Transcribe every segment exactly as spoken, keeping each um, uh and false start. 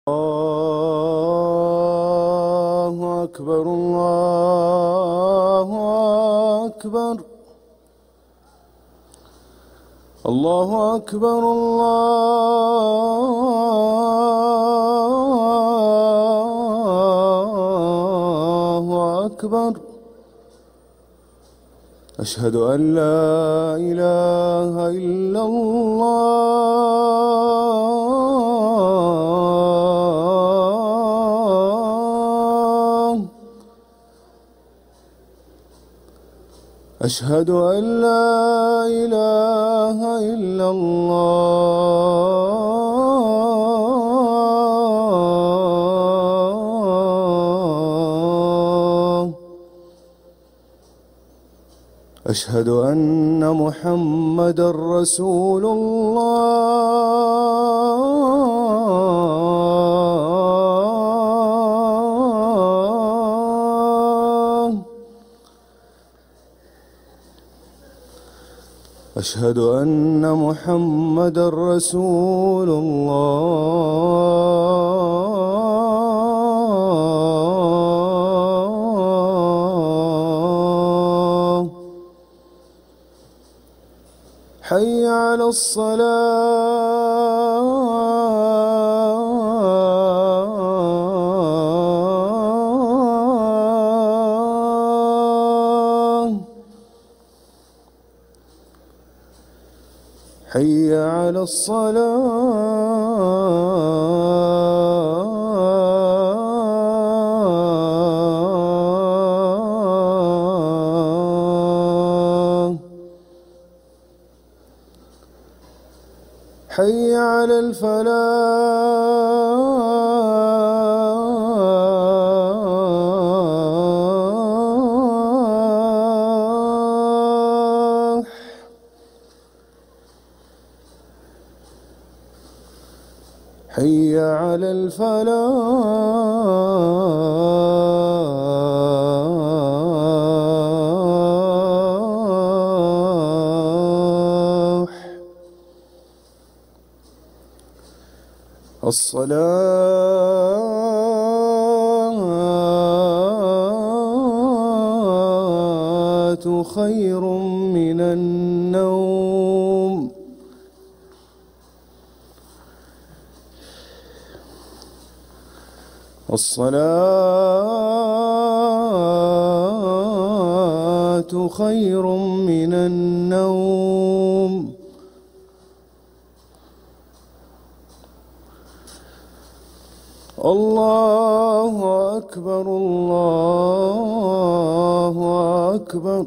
الله أكبر الله أكبر الله أكبر الله أكبر. أشهد أن لا إله إلا الله. أشهد أن لا إله إلا الله. أشهد أن محمدًا رسول الله. أشهد أن محمدًا رسول الله. حي على الصلاة. حي على الصلاة. حي على الفلاح. حي على الفلاح. الصلاة خير من النوم. الصلاة خير من النوم. الله أكبر الله أكبر.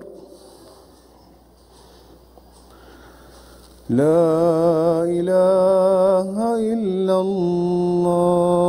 لا إله إلا الله.